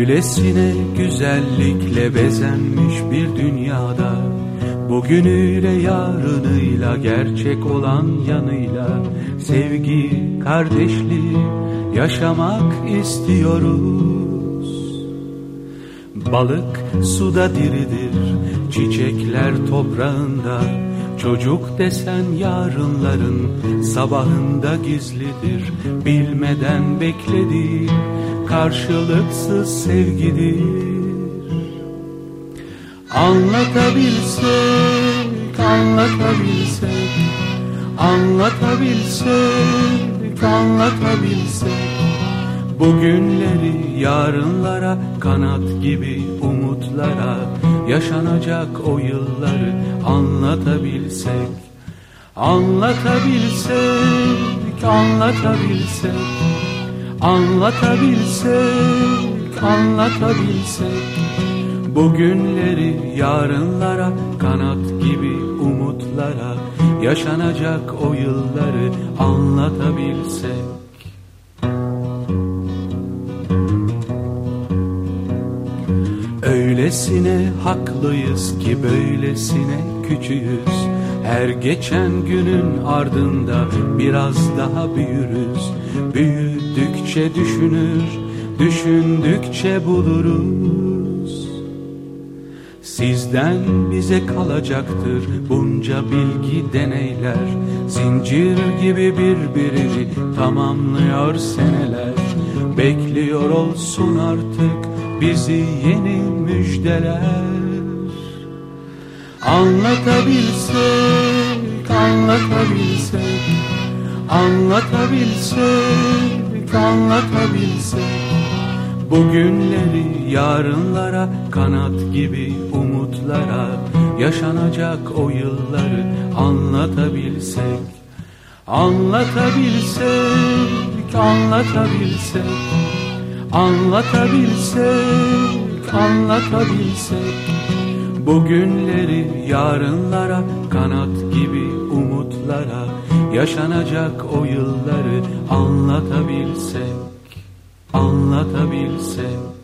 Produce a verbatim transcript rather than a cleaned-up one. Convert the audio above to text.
Öylesine güzellikle bezenmiş bir dünyada, bugünüyle yarınıyla, gerçek olan yanıyla, sevgi, kardeşliği yaşamak istiyoruz. Balık suda diridir, çiçekler toprağında, çocuk desen yarınların sabahında gizlidir. Bilmeden beklediği karşılıksız sevgidir. Anlatabilsek, anlatabilsek, anlatabilsek, anlatabilsek, bugünleri yarınlara, kanat gibi umutlara, yaşanacak o yılları anlatabilsek. Anlatabilsek, anlatabilsek, anlatabilsek, anlatabilsek, bugünleri yarınlara, kanat gibi umutlara, yaşanacak o yılları anlatabilsek. Öylesine haklıyız ki böylesine küçüğüz. Her geçen günün ardında biraz daha büyürüz. Büyüdükçe düşünür, düşündükçe buluruz. Sizden bize kalacaktır bunca bilgi, deneyler. Zincir gibi birbirini tamamlıyor seneler. Bekliyor olsun artık bizi yeni müjdeler. Anlatabilsek, anlatabilsek, anlatabilsek, anlatabilsek, bugünleri yarınlara, kanat gibi umutlara, yaşanacak o yılları anlatabilsek. Anlatabilsek, anlatabilsek, anlatabilsek, anlatabilsek, bugünleri yarınlara, kanat gibi umutlara, yaşanacak o yılları anlatabilsek, anlatabilsek.